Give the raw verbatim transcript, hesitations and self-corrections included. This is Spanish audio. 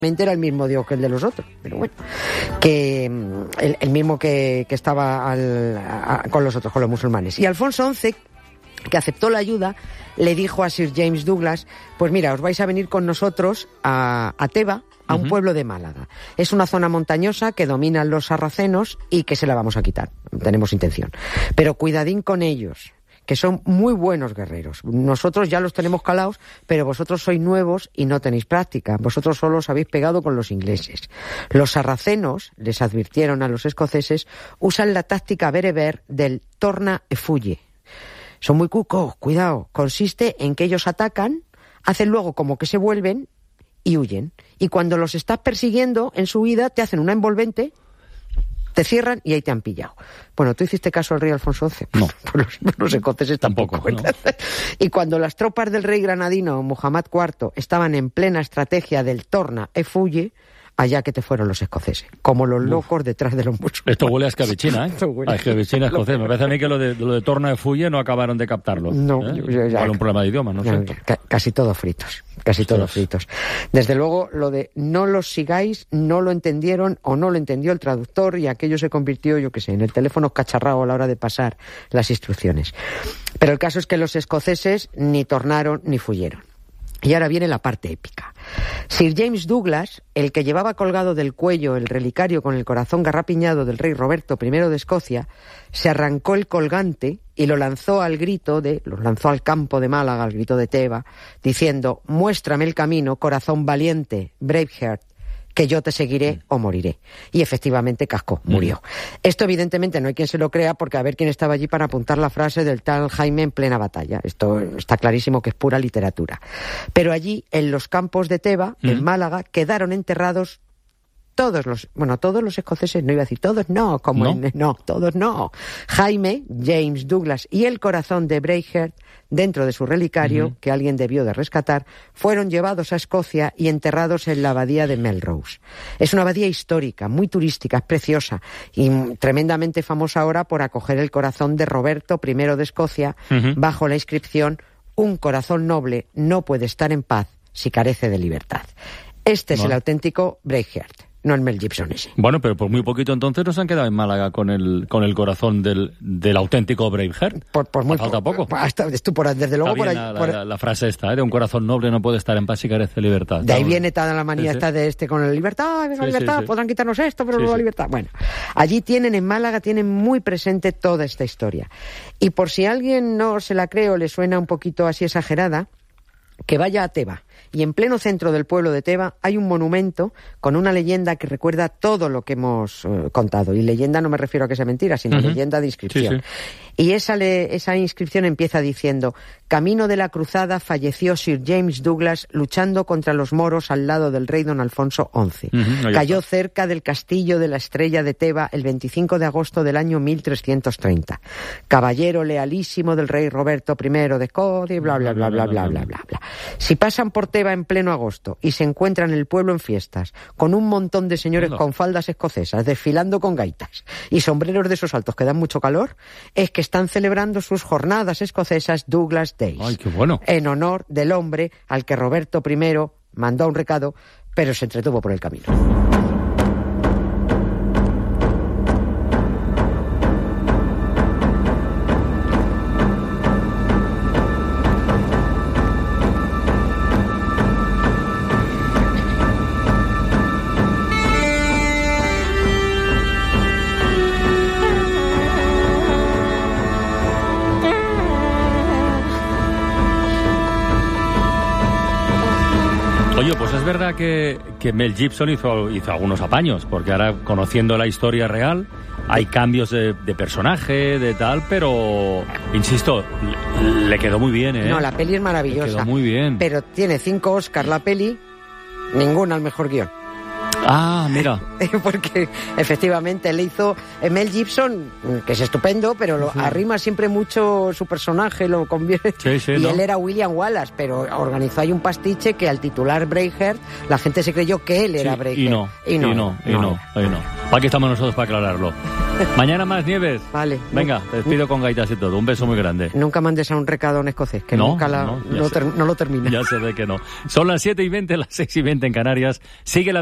era el mismo Dios que el de los otros, pero bueno, que el, el mismo que, que estaba al, a, con los otros, con los musulmanes. Y Alfonso once, que aceptó la ayuda, le dijo a Sir James Douglas, pues mira, os vais a venir con nosotros a, a Teba, a un uh-huh. pueblo de Málaga. Es una zona montañosa que dominan los sarracenos y que se la vamos a quitar, tenemos intención. Pero cuidadín con ellos, que son muy buenos guerreros. Nosotros ya los tenemos calados, pero vosotros sois nuevos y no tenéis práctica. Vosotros solo os habéis pegado con los ingleses. Los sarracenos, les advirtieron a los escoceses, usan la táctica bereber del torna e fuye. Son muy cucos, cuidado. Consiste en que ellos atacan, hacen luego como que se vuelven y huyen. Y cuando los estás persiguiendo en su huida, te hacen una envolvente, te cierran y ahí te han pillado. Bueno, ¿tú hiciste caso al rey Alfonso once? No. Pues los, los escoceses tampoco. tampoco ¿no? Y cuando las tropas del rey granadino Muhammad cuarto estaban en plena estrategia del torna e fuye, allá que te fueron los escoceses, como los locos Uf. detrás de los musulmanes. Esto huele a escabechina, ¿eh? A escabechina escocés. Me parece a mí que lo de, lo de torna e fuye no acabaron de captarlo. No. ¿eh? Yo, yo, ya, Igual un problema de idioma, no, no sé. Ca- casi todos fritos. Casi todos fritos. Desde luego, lo de no los sigáis, no lo entendieron o no lo entendió el traductor y aquello se convirtió, yo qué sé, en el teléfono cacharrado a la hora de pasar las instrucciones. Pero el caso es que los escoceses ni tornaron ni fuyeron. Y ahora viene la parte épica. Sir James Douglas, el que llevaba colgado del cuello el relicario con el corazón garrapiñado del rey Roberto primero de Escocia, se arrancó el colgante y lo lanzó al grito de, lo lanzó al campo de Málaga, al grito de Teba, diciendo: muéstrame el camino, corazón valiente, Braveheart, que yo te seguiré mm. o moriré. Y efectivamente cascó, murió. Mm. Esto evidentemente no hay quien se lo crea, porque a ver quién estaba allí para apuntar la frase del tal Jaime en plena batalla. Esto está clarísimo que es pura literatura. Pero allí, en los campos de Teba, mm. en Málaga, quedaron enterrados todos los, bueno, todos los escoceses, no iba a decir todos, no, como ¿No? En, no, todos no. Jaime, James Douglas y el corazón de Braveheart, dentro de su relicario, uh-huh. que alguien debió de rescatar, fueron llevados a Escocia y enterrados en la abadía de Melrose. Es una abadía histórica, muy turística, es preciosa y tremendamente famosa ahora por acoger el corazón de Roberto primero de Escocia, uh-huh. bajo la inscripción: un corazón noble no puede estar en paz si carece de libertad. Este bueno. es el auténtico Braveheart. No el Mel Gibson ese. Bueno, pero por muy poquito entonces nos han quedado en Málaga con el con el corazón del, del auténtico Braveheart. Por, por muy falta poco. Por, hasta, esto por, desde luego por, la, por la, la frase esta, ¿eh? De un corazón noble no puede estar en paz si carece de libertad. De ahí ¿no? viene toda la manía sí, esta sí. de este con la libertad, la sí, libertad, sí, sí. podrán quitarnos esto, pero sí, luego la sí. libertad. Bueno, allí tienen en Málaga, tienen muy presente toda esta historia. Y por si alguien no se la cree o le suena un poquito así exagerada, que vaya a Teba. Y en pleno centro del pueblo de Teba hay un monumento con una leyenda que recuerda todo lo que hemos uh, contado. Y leyenda no me refiero a que sea mentira, sino uh-huh. leyenda de inscripción. Sí, sí. Y esa, le, esa inscripción empieza diciendo: camino de la cruzada falleció Sir James Douglas luchando contra los moros al lado del rey don Alfonso once. Uh-huh, Cayó está. cerca del castillo de la Estrella de Teba el veinticinco de agosto del año mil trescientos treinta. Caballero lealísimo del rey Roberto primero de Escocia, bla, bla, bla, bla, bla, bla, bla, bla. Si pasan por Teba en pleno agosto y se encuentran el pueblo en fiestas con un montón de señores no. con faldas escocesas desfilando con gaitas y sombreros de esos altos que dan mucho calor, es que están celebrando sus jornadas escocesas Douglas Days. ¡Ay, qué bueno! En honor del hombre al que Roberto primero mandó un recado, pero se entretuvo por el camino. Oye, pues es verdad que, que Mel Gibson hizo, hizo algunos apaños, porque ahora, conociendo la historia real, hay cambios de, de personaje, de tal, pero, insisto, le, le quedó muy bien, ¿eh? No, la peli es maravillosa. Le quedó muy bien. Pero tiene cinco Oscars la peli, ninguna al mejor guión. Ah, mira. Porque efectivamente él hizo Mel Gibson, que es estupendo, pero lo, sí. arrima siempre mucho su personaje, lo convierte. Sí, sí, y ¿no? él era William Wallace, pero organizó ahí un pastiche que al titular Braveheart, la gente se creyó que él era sí, Braveheart. Y no, y no, y no, y no, y no. ¿Para qué estamos nosotros para aclararlo? Mañana más, Nieves. Vale. Venga, te despido con gaitas y todo. Un beso muy grande. Nunca mandes a un recado a un escocés, que no, nunca la, no, no, ter, no lo termina. Ya se ve que no. Son las siete y veinte, las seis y veinte en Canarias. Sigue la